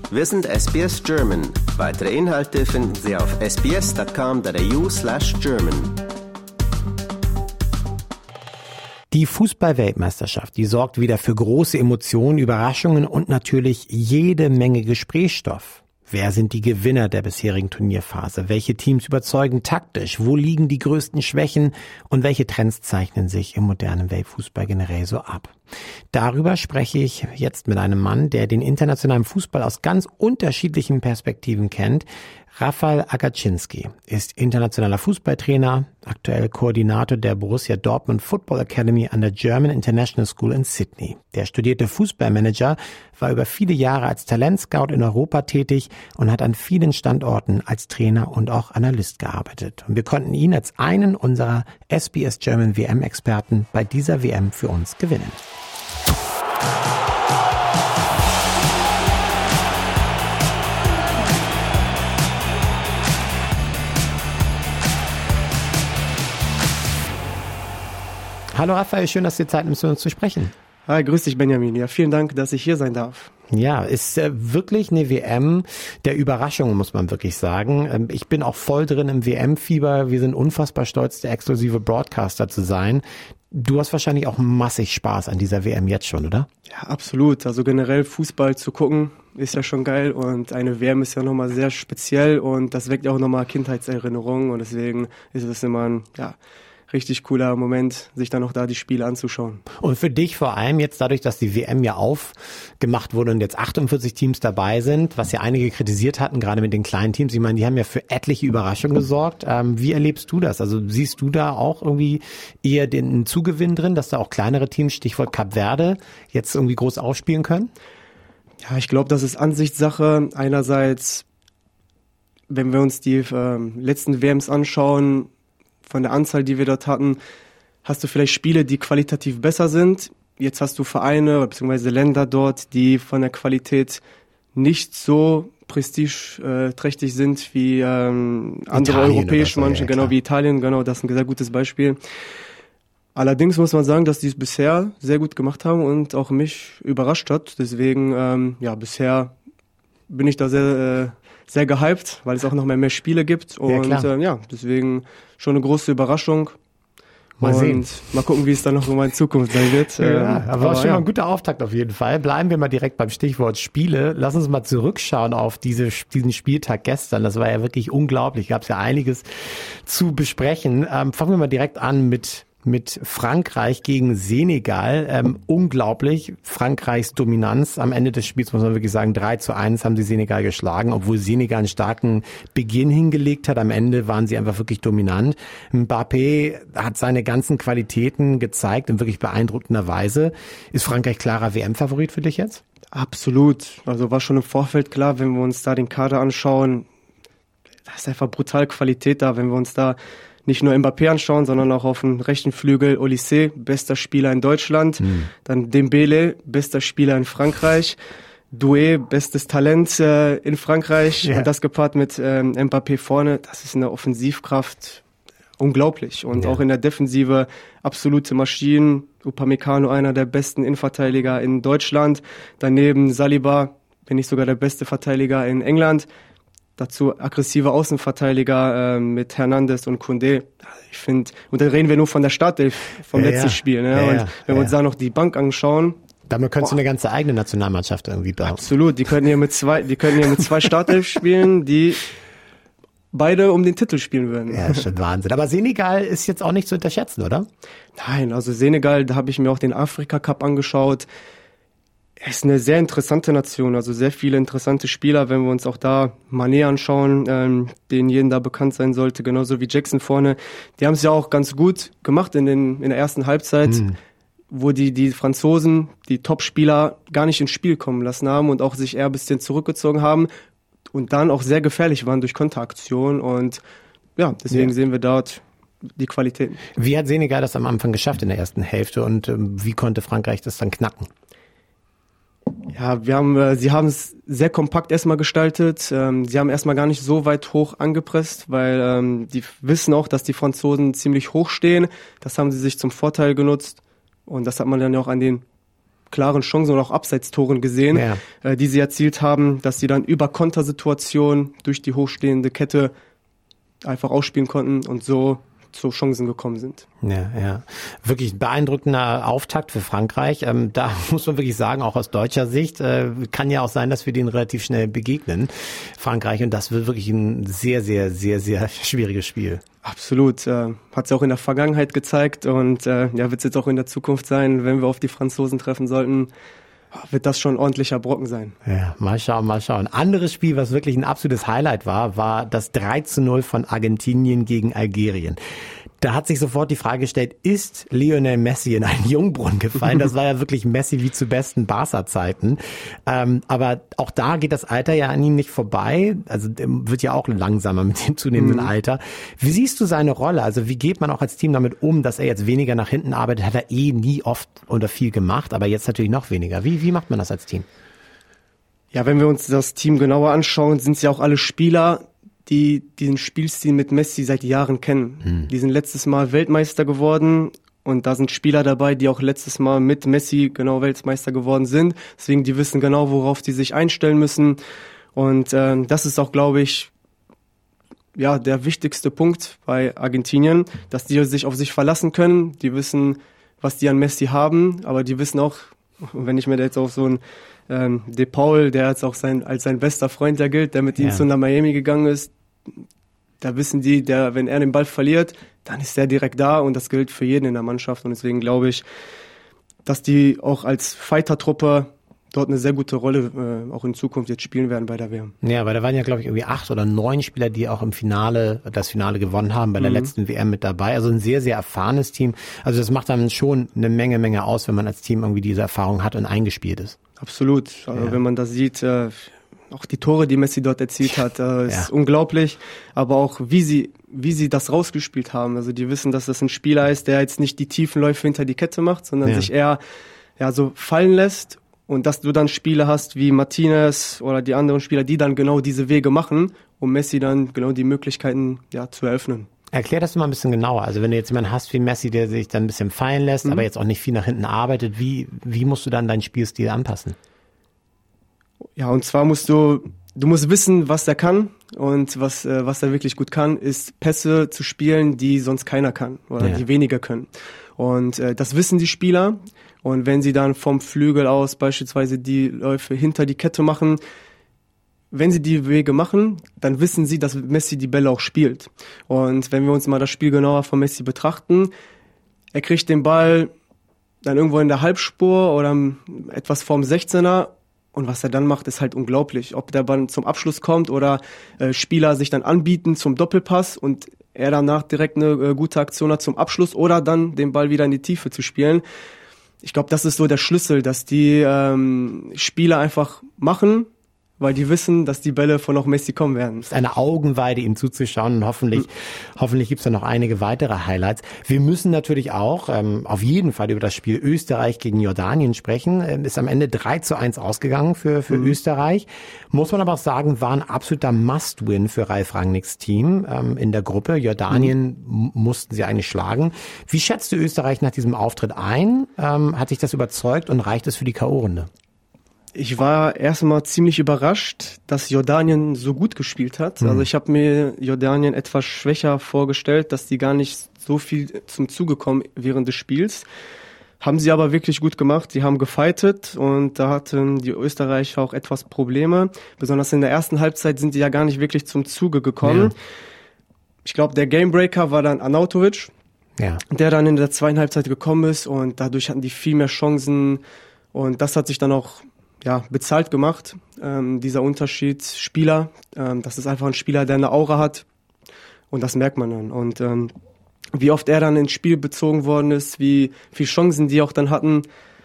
Wir sind SBS German. Weitere Inhalte finden Sie auf sbs.com.au/German. Die Fußball-Weltmeisterschaft, die sorgt wieder für große Emotionen, Überraschungen und natürlich jede Menge Gesprächsstoff. Wer sind die Gewinner der bisherigen Turnierphase? Welche Teams überzeugen taktisch? Wo liegen die größten Schwächen? Und welche Trends zeichnen sich im modernen Weltfußball generell so ab? Darüber spreche ich jetzt mit einem Mann, der den internationalen Fußball aus ganz unterschiedlichen Perspektiven kennt. Rafał Agacinski ist internationaler Fußballtrainer, aktuell Koordinator der Borussia Dortmund Football Academy an der German International School in Sydney. Der studierte Fußballmanager war über viele Jahre als Talentscout in Europa tätig und hat an vielen Standorten als Trainer und auch Analyst gearbeitet. Und wir konnten ihn als einen unserer SBS German WM-Experten bei dieser WM für uns gewinnen. Hallo Raphael, schön, dass du dir Zeit nimmst, mit uns zu sprechen. Hi, grüß dich Benjamin. Ja, vielen Dank, dass ich hier sein darf. Ja, ist wirklich eine WM der Überraschungen, muss man wirklich sagen. Ich bin auch voll drin im WM-Fieber. Wir sind unfassbar stolz, der exklusive Broadcaster zu sein. Du hast wahrscheinlich auch massig Spaß an dieser WM jetzt schon, oder? Ja, absolut. Also generell Fußball zu gucken ist ja schon geil und eine WM ist ja nochmal sehr speziell und das weckt auch nochmal Kindheitserinnerungen und deswegen ist es immer ein, richtig cooler Moment, sich dann auch da die Spiele anzuschauen. Und für dich vor allem jetzt dadurch, dass die WM ja aufgemacht wurde und jetzt 48 Teams dabei sind, was ja einige kritisiert hatten, gerade mit den kleinen Teams. Ich meine, die haben ja für etliche Überraschungen gesorgt. Wie erlebst du das? Also siehst du da auch irgendwie eher den Zugewinn drin, dass da auch kleinere Teams, Stichwort Kap Verde, jetzt irgendwie groß aufspielen können? Ja, ich glaube, das ist Ansichtssache. Einerseits, wenn wir uns die letzten WMs anschauen, von der Anzahl, die wir dort hatten, hast du vielleicht Spiele, die qualitativ besser sind. Jetzt hast du Vereine bzw. Länder dort, die von der Qualität nicht so prestigeträchtig sind wie andere europäische Mannschaften, genau wie Italien. Genau, das ist ein sehr gutes Beispiel. Allerdings muss man sagen, dass die es bisher sehr gut gemacht haben und auch mich überrascht hat. Deswegen, bisher bin ich da sehr gehypt, weil es auch noch mehr Spiele gibt. Und deswegen schon eine große Überraschung. Mal sehen. Mal gucken, wie es dann noch in Zukunft sein wird. Aber schon mal ein guter Auftakt auf jeden Fall. Bleiben wir mal direkt beim Stichwort Spiele. Lass uns mal zurückschauen auf diesen Spieltag gestern. Das war ja wirklich unglaublich. Gab es ja einiges zu besprechen. Fangen wir mal direkt an mit Frankreich gegen Senegal. Unglaublich. Frankreichs Dominanz am Ende des Spiels, muss man wirklich sagen, 3-1 haben sie Senegal geschlagen, obwohl Senegal einen starken Beginn hingelegt hat. Am Ende waren sie einfach wirklich dominant. Mbappé hat seine ganzen Qualitäten gezeigt in wirklich beeindruckender Weise. Ist Frankreich klarer WM-Favorit für dich jetzt? Absolut. Also war schon im Vorfeld klar, wenn wir uns da den Kader anschauen, da ist einfach brutal Qualität da, wenn wir uns da nicht nur Mbappé anschauen, sondern auch auf dem rechten Flügel Olysée, bester Spieler in Deutschland. Dann Dembélé, bester Spieler in Frankreich. Doué, bestes Talent in Frankreich. Ja. Und das gepaart mit Mbappé vorne, das ist eine Offensivkraft unglaublich. Und auch in der Defensive absolute Maschinen. Upamecano, einer der besten Innenverteidiger in Deutschland. Daneben Saliba, wenn nicht sogar der beste Verteidiger in England. Dazu aggressive Außenverteidiger mit Hernandez und Koundé. Ich finde, und dann reden wir nur von der Startelf vom letzten Spiel. Ne? Und wenn wir uns da noch die Bank anschauen. Damit könntest du eine ganze eigene Nationalmannschaft irgendwie bauen. Absolut, die können hier mit zwei Startelf spielen, die beide um den Titel spielen würden. Ja, ist schon Wahnsinn. Aber Senegal ist jetzt auch nicht zu unterschätzen, oder? Nein, also Senegal, da habe ich mir auch den Afrika Cup angeschaut. Es ist eine sehr interessante Nation, also sehr viele interessante Spieler, wenn wir uns auch da Mané anschauen, den jedem da bekannt sein sollte, genauso wie Jackson vorne. Die haben es ja auch ganz gut gemacht in der ersten Halbzeit, wo die Franzosen, die Top-Spieler gar nicht ins Spiel kommen lassen haben und auch sich eher ein bisschen zurückgezogen haben und dann auch sehr gefährlich waren durch Konteraktionen und deswegen sehen wir dort die Qualitäten. Wie hat Senegal das am Anfang geschafft in der ersten Hälfte und wie konnte Frankreich das dann knacken? Ja, sie haben es sehr kompakt erstmal gestaltet. Sie haben erstmal gar nicht so weit hoch angepresst, weil die wissen auch, dass die Franzosen ziemlich hoch stehen. Das haben sie sich zum Vorteil genutzt und das hat man dann ja auch an den klaren Chancen oder auch Abseitstoren gesehen, die sie erzielt haben, dass sie dann über Kontersituationen durch die hochstehende Kette einfach ausspielen konnten und so zu Chancen gekommen sind. Ja. Wirklich ein beeindruckender Auftakt für Frankreich. Da muss man wirklich sagen, auch aus deutscher Sicht, kann ja auch sein, dass wir denen relativ schnell begegnen, Frankreich. Und das wird wirklich ein sehr, sehr, sehr, sehr schwieriges Spiel. Absolut. Hat es auch in der Vergangenheit gezeigt und wird es jetzt auch in der Zukunft sein, wenn wir auf die Franzosen treffen sollten. Wird das schon ein ordentlicher Brocken sein. Ja, mal schauen. Anderes Spiel, was wirklich ein absolutes Highlight war das 3:0 von Argentinien gegen Algerien. Da hat sich sofort die Frage gestellt, ist Lionel Messi in einen Jungbrunnen gefallen? Das war ja wirklich Messi wie zu besten Barca-Zeiten. Aber auch da geht das Alter ja an ihm nicht vorbei. Also wird ja auch langsamer mit dem zunehmenden Alter. Wie siehst du seine Rolle? Also wie geht man auch als Team damit um, dass er jetzt weniger nach hinten arbeitet? Hat er nie oft oder viel gemacht, aber jetzt natürlich noch weniger. Wie macht man das als Team? Ja, wenn wir uns das Team genauer anschauen, sind es ja auch alle Spieler, die diesen Spielstil mit Messi seit Jahren kennen. Die sind letztes Mal Weltmeister geworden und da sind Spieler dabei, die auch letztes Mal mit Messi genau Weltmeister geworden sind. Deswegen, die wissen genau, worauf die sich einstellen müssen. Und das ist auch, glaube ich, der wichtigste Punkt bei Argentinien, dass die sich auf sich verlassen können. Die wissen, was die an Messi haben, aber die wissen auch, wenn ich mir da jetzt auf so einen De Paul, der jetzt auch als sein bester Freund da gilt, der mit ihm nach Miami gegangen ist, da wissen die, wenn er den Ball verliert, dann ist er direkt da und das gilt für jeden in der Mannschaft und deswegen glaube ich, dass die auch als Fighter-Truppe dort eine sehr gute Rolle auch in Zukunft jetzt spielen werden bei der WM. Ja, weil da waren ja, glaube ich, irgendwie 8 oder 9 Spieler, die auch das Finale gewonnen haben, bei der letzten WM mit dabei. Also ein sehr, sehr erfahrenes Team. Also das macht dann schon eine Menge aus, wenn man als Team irgendwie diese Erfahrung hat und eingespielt ist. Absolut. Also wenn man das sieht, auch die Tore, die Messi dort erzielt hat, ist unglaublich. Aber auch wie sie das rausgespielt haben. Also die wissen, dass das ein Spieler ist, der jetzt nicht die tiefen Läufe hinter die Kette macht, sondern sich eher so fallen lässt. Und dass du dann Spieler hast wie Martinez oder die anderen Spieler, die dann genau diese Wege machen, um Messi dann genau die Möglichkeiten zu eröffnen. Erklär das mal ein bisschen genauer. Also wenn du jetzt jemanden hast wie Messi, der sich dann ein bisschen fallen lässt, aber jetzt auch nicht viel nach hinten arbeitet, wie musst du dann deinen Spielstil anpassen? Ja, und zwar du musst wissen, was er kann und was er wirklich gut kann, ist Pässe zu spielen, die sonst keiner kann oder die weniger können. Und das wissen die Spieler. Und wenn sie dann vom Flügel aus beispielsweise die Läufe hinter die Kette machen, wenn sie die Wege machen, dann wissen sie, dass Messi die Bälle auch spielt. Und wenn wir uns mal das Spiel genauer von Messi betrachten, er kriegt den Ball dann irgendwo in der Halbspur oder etwas vorm 16er. Und was er dann macht, ist halt unglaublich. Ob der Ball zum Abschluss kommt oder Spieler sich dann anbieten zum Doppelpass und er danach direkt eine gute Aktion hat zum Abschluss oder dann den Ball wieder in die Tiefe zu spielen. Ich glaube, das ist so der Schlüssel, dass die Spieler einfach machen, weil die wissen, dass die Bälle von auch Messi kommen werden. Es ist eine Augenweide, ihm zuzuschauen und hoffentlich gibt's da noch einige weitere Highlights. Wir müssen natürlich auch auf jeden Fall über das Spiel Österreich gegen Jordanien sprechen. Ist am Ende 3:1 ausgegangen für Österreich. Muss man aber auch sagen, war ein absoluter Must-Win für Ralf Rangnicks Team in der Gruppe. Jordanien mussten sie eigentlich schlagen. Wie schätzt du Österreich nach diesem Auftritt ein? Hat dich das überzeugt und reicht es für die K.O.-Runde? Ich war erstmal ziemlich überrascht, dass Jordanien so gut gespielt hat. Also ich habe mir Jordanien etwas schwächer vorgestellt, dass die gar nicht so viel zum Zuge kommen während des Spiels. Haben sie aber wirklich gut gemacht. Sie haben gefightet und da hatten die Österreicher auch etwas Probleme. Besonders in der ersten Halbzeit sind die ja gar nicht wirklich zum Zuge gekommen. Ja. Ich glaube, der Gamebreaker war dann Arnautovic, der dann in der zweiten Halbzeit gekommen ist und dadurch hatten die viel mehr Chancen und das hat sich dann auch bezahlt gemacht, dieser Unterschied Spieler. Das ist einfach ein Spieler, der eine Aura hat und das merkt man dann. Und wie oft er dann ins Spiel bezogen worden ist, wie viele Chancen die auch dann hatten,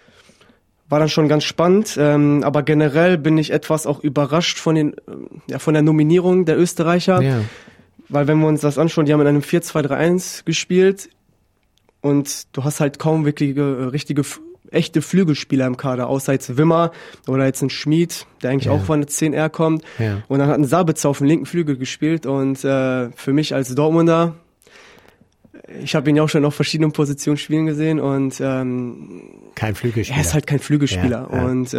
war dann schon ganz spannend. Aber generell bin ich etwas auch überrascht von der Nominierung der Österreicher. Ja. Weil wenn wir uns das anschauen, die haben in einem 4-2-3-1 gespielt und du hast halt kaum wirklich richtige echte Flügelspieler im Kader, außer jetzt Wimmer oder jetzt ein Schmied, der eigentlich auch von der 10R kommt. Ja. Und dann hat ein Sabitzer auf dem linken Flügel gespielt und für mich als Dortmunder Ich habe ihn ja auch schon auf verschiedenen Positionen spielen gesehen und kein Flügelspieler. Er ist halt kein Flügelspieler. Ja. Und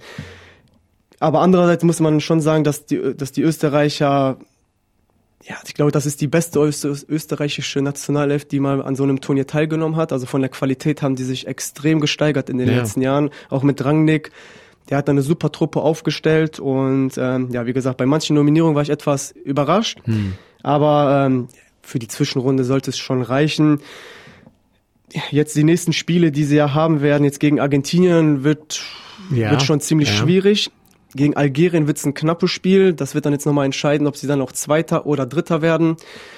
aber andererseits muss man schon sagen, dass die Österreicher, ja, ich glaube, das ist die beste österreichische Nationalelf, die mal an so einem Turnier teilgenommen hat. Also von der Qualität haben die sich extrem gesteigert in den letzten Jahren, auch mit Rangnick. Der hat eine super Truppe aufgestellt und wie gesagt, bei manchen Nominierungen war ich etwas überrascht, aber für die Zwischenrunde sollte es schon reichen. Jetzt die nächsten Spiele, die sie ja haben werden, jetzt gegen Argentinien wird schon ziemlich schwierig. Gegen Algerien wird es ein knappes Spiel. Das wird dann jetzt nochmal entscheiden, ob sie dann auch Zweiter oder Dritter werden.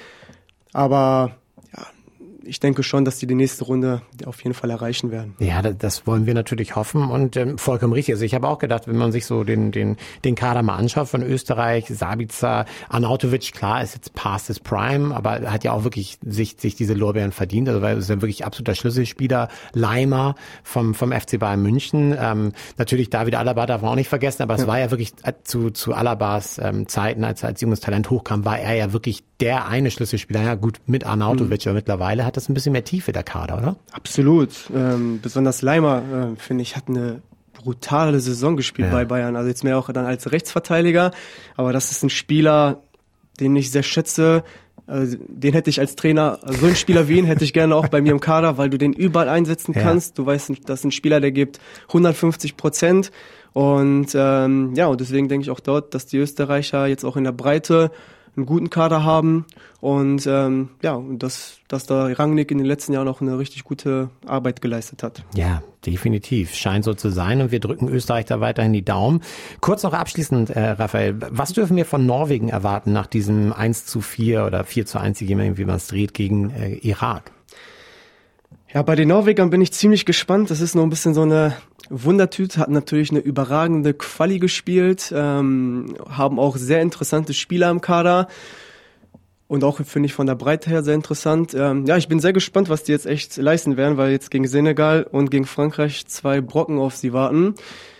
Aber ja, ich denke schon, dass die nächste Runde auf jeden Fall erreichen werden. Ja, das wollen wir natürlich hoffen und vollkommen richtig. Also ich habe auch gedacht, wenn man sich so den Kader mal anschaut von Österreich, Sabitzer, Arnautovic, klar, ist jetzt past his prime, aber er hat ja auch wirklich sich diese Lorbeeren verdient. Also weil es ist ja wirklich absoluter Schlüsselspieler. Leimer vom FC Bayern München. Natürlich David Alaba darf man auch nicht vergessen, aber es war ja wirklich zu Alabas Zeiten, als junges Talent hochkam, war er ja wirklich der eine Schlüsselspieler. Ja gut, mit Arnautovic, aber mittlerweile hat das ein bisschen mehr Tiefe, der Kader, oder? Absolut. Besonders Leimer, finde ich, hat eine brutale Saison gespielt bei Bayern. Also jetzt mehr auch dann als Rechtsverteidiger. Aber das ist ein Spieler, den ich sehr schätze. Den hätte ich als Trainer, so einen Spieler wie ihn hätte ich gerne auch bei mir im Kader, weil du den überall einsetzen kannst. Du weißt, das ist ein Spieler, der gibt 150%. Und und deswegen denke ich auch dort, dass die Österreicher jetzt auch in der Breite einen guten Kader haben und dass da Rangnick in den letzten Jahren auch eine richtig gute Arbeit geleistet hat. Ja, definitiv. Scheint so zu sein und wir drücken Österreich da weiterhin die Daumen. Kurz noch abschließend, Raphael, was dürfen wir von Norwegen erwarten nach diesem 1:4 oder 4:1, wie man es dreht, gegen Irak? Ja, bei den Norwegern bin ich ziemlich gespannt. Das ist noch ein bisschen so eine Wundertüte, hat natürlich eine überragende Quali gespielt, haben auch sehr interessante Spieler im Kader und auch, finde ich, von der Breite her sehr interessant. Ich bin sehr gespannt, was die jetzt echt leisten werden, weil jetzt gegen Senegal und gegen Frankreich 2 Brocken auf sie warten.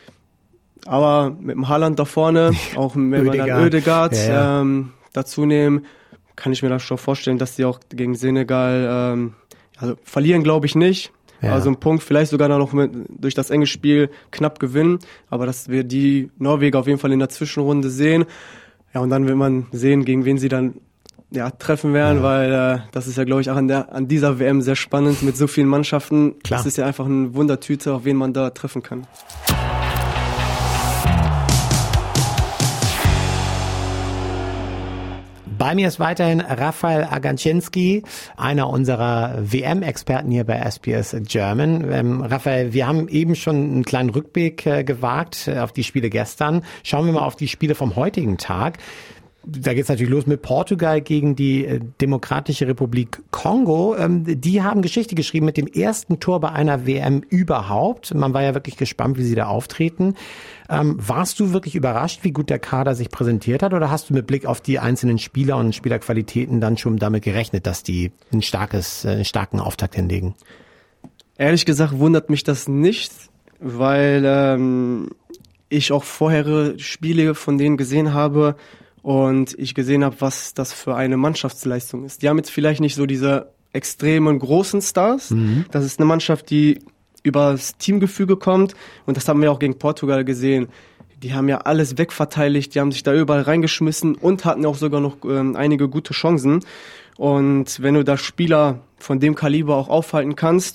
Aber mit dem Haaland da vorne, auch wenn wir dann Ødegaard dazu nehmen, kann ich mir das schon vorstellen, dass die auch gegen Senegal verlieren, glaube ich nicht. Ja. Also ein Punkt, vielleicht sogar noch durch das enge Spiel knapp gewinnen, aber dass wir die Norweger auf jeden Fall in der Zwischenrunde sehen. Ja, und dann wird man sehen, gegen wen sie dann treffen werden, weil das ist ja, glaube ich, auch an dieser WM sehr spannend mit so vielen Mannschaften. Klar. Das ist ja einfach eine Wundertüte, auf wen man da treffen kann. Bei mir ist weiterhin Raphael Agacinski, einer unserer WM-Experten hier bei SBS German. Raphael, wir haben eben schon einen kleinen Rückblick gewagt auf die Spiele gestern. Schauen wir mal auf die Spiele vom heutigen Tag. Da geht's natürlich los mit Portugal gegen die Demokratische Republik Kongo. Die haben Geschichte geschrieben mit dem ersten Tor bei einer WM überhaupt. Man war ja wirklich gespannt, wie sie da auftreten. Warst du wirklich überrascht, wie gut der Kader sich präsentiert hat, oder hast du mit Blick auf die einzelnen Spieler und Spielerqualitäten dann schon damit gerechnet, dass die einen starken Auftakt hinlegen? Ehrlich gesagt wundert mich das nicht, weil ich auch vorherige Spiele von denen gesehen habe und ich gesehen habe, was das für eine Mannschaftsleistung ist. Die haben jetzt vielleicht nicht so diese extremen großen Stars. Das ist eine Mannschaft, die übers Teamgefüge kommt und das haben wir auch gegen Portugal gesehen. Die haben ja alles wegverteidigt, die haben sich da überall reingeschmissen und hatten auch sogar noch einige gute Chancen. Und wenn du da Spieler von dem Kaliber auch aufhalten kannst,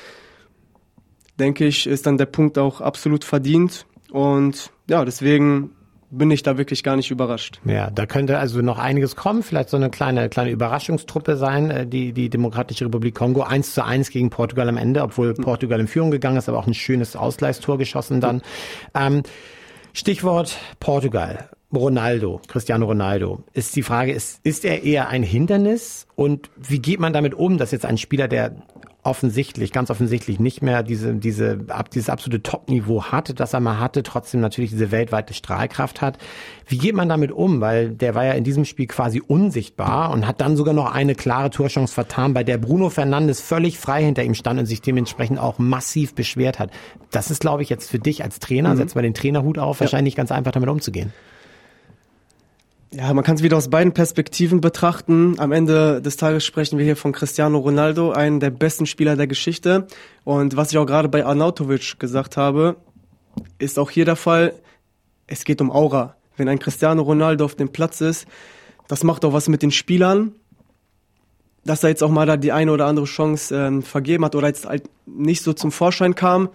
denke ich, ist dann der Punkt auch absolut verdient. Und ja, deswegen bin ich da wirklich gar nicht überrascht. Ja, da könnte also noch einiges kommen, vielleicht so eine kleine Überraschungstruppe sein, die Demokratische Republik Kongo, 1:1 gegen Portugal am Ende, obwohl Portugal in Führung gegangen ist, aber auch ein schönes Ausgleichstor geschossen dann. Stichwort Portugal, Cristiano Ronaldo. Ist die Frage, ist er eher ein Hindernis und wie geht man damit um, dass jetzt ein Spieler, der ganz offensichtlich nicht mehr dieses absolute Top-Niveau hatte, das er mal hatte, trotzdem natürlich diese weltweite Strahlkraft hat. Wie geht man damit um? Weil der war ja in diesem Spiel quasi unsichtbar und hat dann sogar noch eine klare Torchance vertan, bei der Bruno Fernandes völlig frei hinter ihm stand und sich dementsprechend auch massiv beschwert hat. Das ist, glaube ich, jetzt für dich als Trainer, setzt mal den Trainerhut auf, wahrscheinlich ganz einfach damit umzugehen. Ja, man kann es wieder aus beiden Perspektiven betrachten. Am Ende des Tages sprechen wir hier von Cristiano Ronaldo, einem der besten Spieler der Geschichte. Und was ich auch gerade bei Arnautovic gesagt habe, ist auch hier der Fall. Es geht um Aura. Wenn ein Cristiano Ronaldo auf dem Platz ist, das macht auch was mit den Spielern. Dass er jetzt auch mal da die eine oder andere Chance vergeben hat oder jetzt halt nicht so zum Vorschein kam.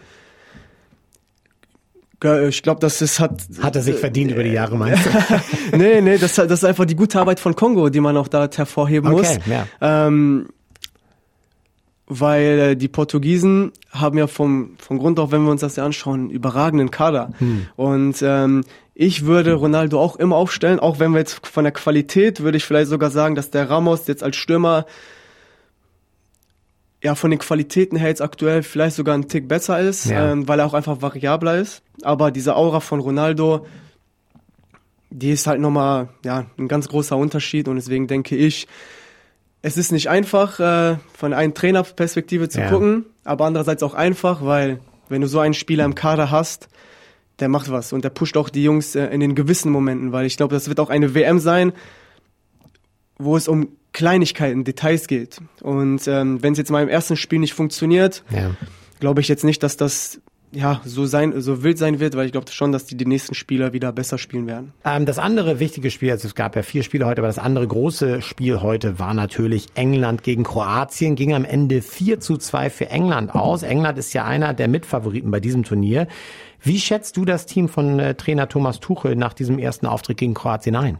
Ich glaube, hat er sich verdient über die Jahre, meinst du? Nee, das ist einfach die gute Arbeit von Kongo, die man auch da hervorheben muss. Ja. Weil die Portugiesen haben ja vom Grund auf, wenn wir uns das ja anschauen, einen überragenden Kader. Und ich würde Ronaldo auch immer aufstellen, auch wenn wir jetzt von der Qualität, würde ich vielleicht sogar sagen, dass der Ramos jetzt als Stürmer ja von den Qualitäten her jetzt aktuell vielleicht sogar ein Tick besser ist, weil er auch einfach variabler ist. Aber diese Aura von Ronaldo, die ist halt nochmal ein ganz großer Unterschied. Und deswegen denke ich, es ist nicht einfach, von einer Trainerperspektive zu gucken, aber andererseits auch einfach, weil wenn du so einen Spieler im Kader hast, der macht was und der pusht auch die Jungs in den gewissen Momenten, weil ich glaube, das wird auch eine WM sein, wo es um Kleinigkeiten, Details geht. Und wenn es jetzt mal im ersten Spiel nicht funktioniert, glaube ich jetzt nicht, dass das so wild sein wird, weil ich glaube schon, dass die nächsten Spieler wieder besser spielen werden. Das andere wichtige Spiel, also es gab ja 4 Spiele heute, aber das andere große Spiel heute war natürlich England gegen Kroatien, ging am Ende 4:2 für England aus. England ist ja einer der Mitfavoriten bei diesem Turnier. Wie schätzt du das Team von Trainer Thomas Tuchel nach diesem ersten Auftritt gegen Kroatien ein?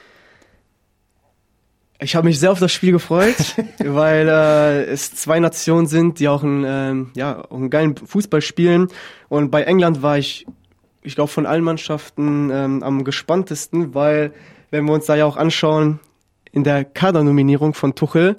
Ich habe mich sehr auf das Spiel gefreut, weil es 2 Nationen sind, die auch einen geilen Fußball spielen. Und bei England war ich glaube, von allen Mannschaften am gespanntesten, weil, wenn wir uns da ja auch anschauen, in der Kadernominierung von Tuchel,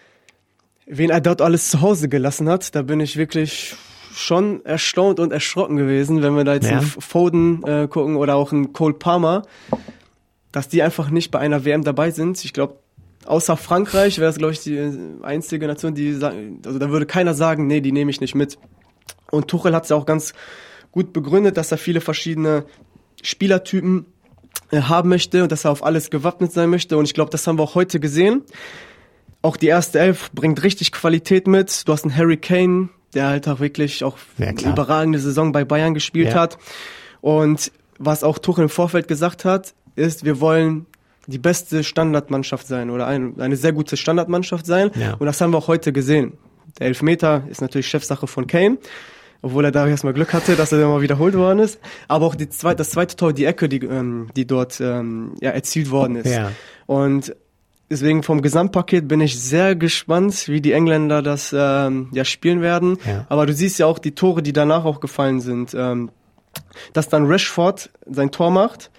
wen er dort alles zu Hause gelassen hat, da bin ich wirklich schon erstaunt und erschrocken gewesen, wenn wir da jetzt einen Foden gucken oder auch einen Cole Palmer, dass die einfach nicht bei einer WM dabei sind. Ich glaube, außer Frankreich wäre es, glaube ich, die einzige Nation, die sagen, also da würde keiner sagen, nee, die nehme ich nicht mit. Und Tuchel hat es ja auch ganz gut begründet, dass er viele verschiedene Spielertypen haben möchte und dass er auf alles gewappnet sein möchte. Und ich glaube, das haben wir auch heute gesehen. Auch die erste Elf bringt richtig Qualität mit. Du hast einen Harry Kane, der halt auch wirklich auch eine überragende Saison bei Bayern gespielt hat. Und was auch Tuchel im Vorfeld gesagt hat, ist, wir wollen die beste Standardmannschaft sein oder eine sehr gute Standardmannschaft sein. Ja. Und das haben wir auch heute gesehen. Der Elfmeter ist natürlich Chefsache von Kane, obwohl er da erstmal Glück hatte, dass er mal wiederholt worden ist. Aber auch das zweite Tor, die Ecke, die dort erzielt worden ist. Ja. Und deswegen vom Gesamtpaket bin ich sehr gespannt, wie die Engländer das spielen werden. Ja. Aber du siehst ja auch die Tore, die danach auch gefallen sind, dass dann Rashford sein Tor macht.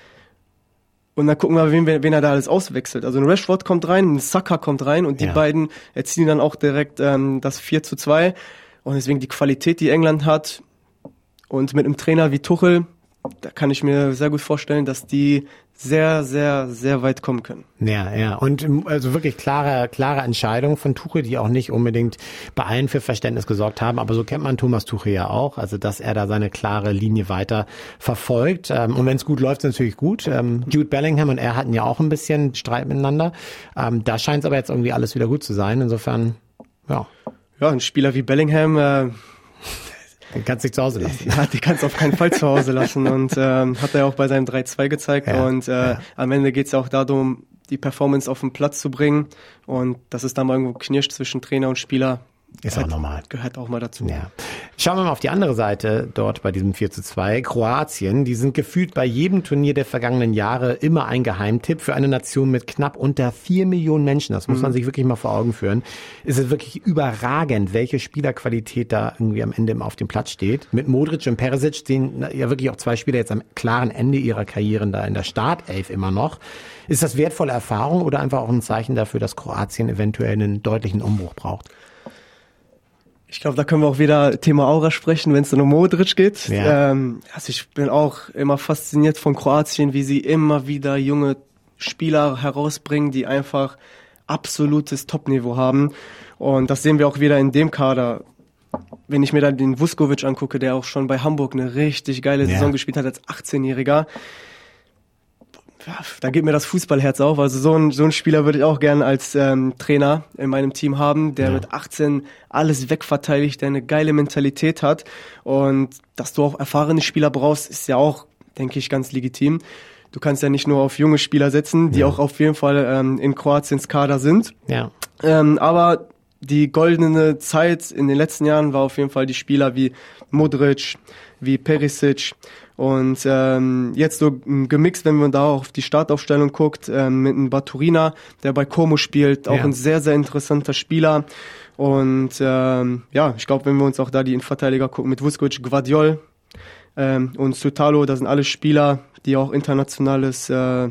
Und dann gucken wir, wen er da alles auswechselt. Also ein Rashford kommt rein, ein Saka kommt rein und die beiden erzielen dann auch direkt das 4:2. Und deswegen die Qualität, die England hat und mit einem Trainer wie Tuchel, da kann ich mir sehr gut vorstellen, dass die sehr, sehr, sehr weit kommen können. Ja. Und also wirklich klare Entscheidung von Tuchel, die auch nicht unbedingt bei allen für Verständnis gesorgt haben. Aber so kennt man Thomas Tuchel ja auch. Also, dass er da seine klare Linie weiter verfolgt. Und wenn es gut läuft, ist es natürlich gut. Jude Bellingham und er hatten ja auch ein bisschen Streit miteinander. Da scheint es aber jetzt irgendwie alles wieder gut zu sein. Insofern, ja. Ja, ein Spieler wie Bellingham, den kannst du nicht zu Hause lassen. Ja, die kannst du auf keinen Fall zu Hause lassen und hat er auch bei seinem 3:2 gezeigt und am Ende geht's ja auch darum, die Performance auf den Platz zu bringen und dass es da mal irgendwo knirscht zwischen Trainer und Spieler. Ist auch normal. Gehört auch mal dazu. Ja. Schauen wir mal auf die andere Seite dort bei diesem 4:2. Kroatien, die sind gefühlt bei jedem Turnier der vergangenen Jahre immer ein Geheimtipp für eine Nation mit knapp unter 4 Millionen Menschen. Das muss man sich wirklich mal vor Augen führen. Es ist wirklich überragend, welche Spielerqualität da irgendwie am Ende auf dem Platz steht. Mit Modric und Perisic stehen ja wirklich auch 2 Spieler jetzt am klaren Ende ihrer Karrieren da in der Startelf immer noch. Ist das wertvolle Erfahrung oder einfach auch ein Zeichen dafür, dass Kroatien eventuell einen deutlichen Umbruch braucht? Ich glaube, da können wir auch wieder Thema Aura sprechen, wenn es dann um Modric geht. Ja. Also ich bin auch immer fasziniert von Kroatien, wie sie immer wieder junge Spieler herausbringen, die einfach absolutes Topniveau haben. Und das sehen wir auch wieder in dem Kader. Wenn ich mir dann den Vuskovic angucke, der auch schon bei Hamburg eine richtig geile Saison gespielt hat als 18-Jähriger. Ja, da geht mir das Fußballherz auf. Also so ein Spieler würde ich auch gerne als Trainer in meinem Team haben, der mit 18 alles wegverteidigt, der eine geile Mentalität hat. Und dass du auch erfahrene Spieler brauchst, ist ja auch, denke ich, ganz legitim. Du kannst ja nicht nur auf junge Spieler setzen, die auch auf jeden Fall in Kroatiens Kader sind. Ja. Aber die goldene Zeit in den letzten Jahren war auf jeden Fall die Spieler wie Modric, wie Perisic. Und jetzt so gemixt, wenn man da auf die Startaufstellung guckt, mit einem Baturina, der bei Como spielt, auch ein sehr, sehr interessanter Spieler. Und ich glaube, wenn wir uns auch da die Innenverteidiger gucken, mit Vuskovic, Gvardiol und Sutalo, das sind alle Spieler, die auch internationales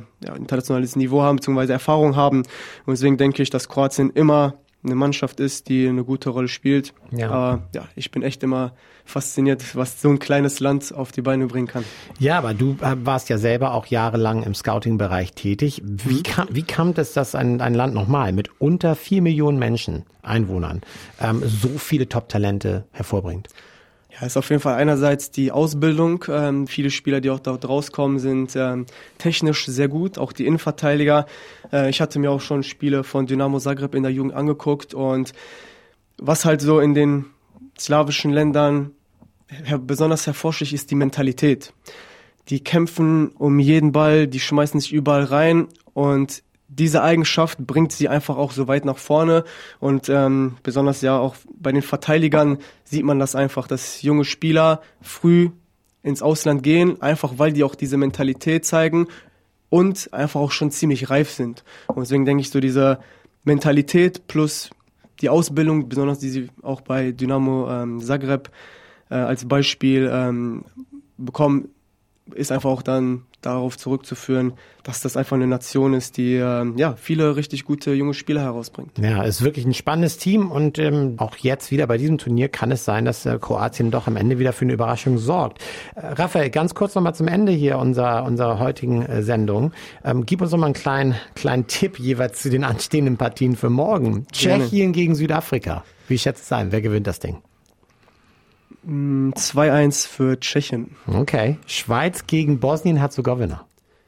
Niveau haben, beziehungsweise Erfahrung haben. Und deswegen denke ich, dass Kroatien immer eine Mannschaft ist, die eine gute Rolle spielt. Ja. Aber ich bin echt immer fasziniert, was so ein kleines Land auf die Beine bringen kann. Ja, aber du warst ja selber auch jahrelang im Scouting-Bereich tätig. Wie kam es, dass ein Land nochmal mit unter 4 Millionen Menschen, Einwohnern, so viele Top-Talente hervorbringt? Ja, ist auf jeden Fall einerseits die Ausbildung. Viele Spieler, die auch dort rauskommen, sind technisch sehr gut, auch die Innenverteidiger. Ich hatte mir auch schon Spiele von Dynamo Zagreb in der Jugend angeguckt und was halt so in den slawischen Ländern besonders hervorsticht, ist die Mentalität. Die kämpfen um jeden Ball, die schmeißen sich überall rein und diese Eigenschaft bringt sie einfach auch so weit nach vorne und besonders ja auch bei den Verteidigern sieht man das einfach, dass junge Spieler früh ins Ausland gehen, einfach weil die auch diese Mentalität zeigen und einfach auch schon ziemlich reif sind. Und deswegen denke ich, so diese Mentalität plus die Ausbildung, besonders die sie auch bei Dynamo Zagreb als Beispiel bekommen, ist einfach auch dann darauf zurückzuführen, dass das einfach eine Nation ist, die viele richtig gute junge Spieler herausbringt. Ja, ist wirklich ein spannendes Team und auch jetzt wieder bei diesem Turnier kann es sein, dass Kroatien doch am Ende wieder für eine Überraschung sorgt. Raphael, ganz kurz nochmal zum Ende hier unserer heutigen Sendung. Gib uns nochmal einen kleinen Tipp jeweils zu den anstehenden Partien für morgen. Gerne. Tschechien gegen Südafrika. Wie schätzt es ein? Wer gewinnt das Ding? 2-1 für Tschechien. Okay. Schweiz gegen Bosnien-Herzegowina.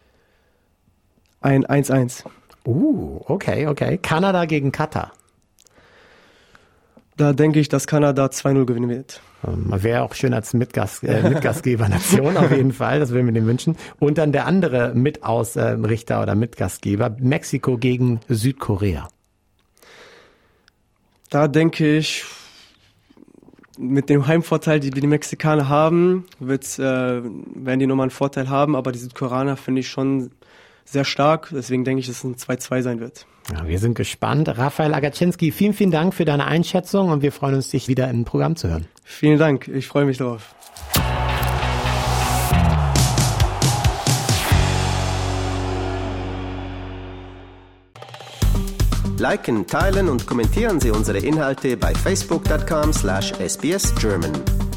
Ein 1-1. Okay. Kanada gegen Katar. Da denke ich, dass Kanada 2-0 gewinnen wird. Wäre auch schön als Mitgastgebernation auf jeden Fall, das würden wir dem wünschen. Und dann der andere Mitausrichter oder Mitgastgeber, Mexiko gegen Südkorea. Da denke ich, mit dem Heimvorteil, die die Mexikaner haben, werden die nochmal einen Vorteil haben, aber die Südkoreaner finde ich schon sehr stark, deswegen denke ich, dass es ein 2-2 sein wird. Ja, wir sind gespannt. Raphael Agacinski, vielen, vielen Dank für deine Einschätzung und wir freuen uns, dich wieder im Programm zu hören. Vielen Dank, ich freue mich darauf. Liken, teilen und kommentieren Sie unsere Inhalte bei facebook.com/sbsgerman.